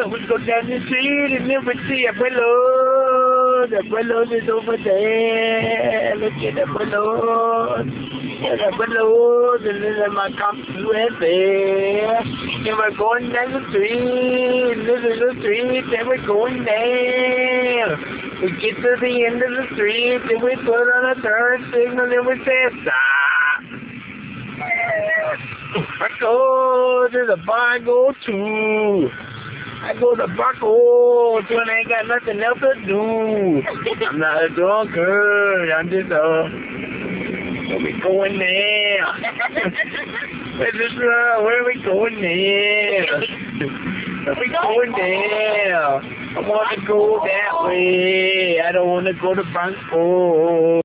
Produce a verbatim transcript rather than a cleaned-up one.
We go down the street and then we see a balloon. The balloon is over there. Look at the balloon. Yeah, the balloon. And then my comes right there. And we're going down the street. This is the street. And we're going there. We get to the end of the street. And we put on a third signal. And we say stop. I go to the bar, go to. I go to Buckles when I ain't got nothing else to do. I'm not a drunkard. I'm just a. Where we going now? Where's this love? Where are we going now? Where we going now? I want to go that way. I don't want to go to Buckles.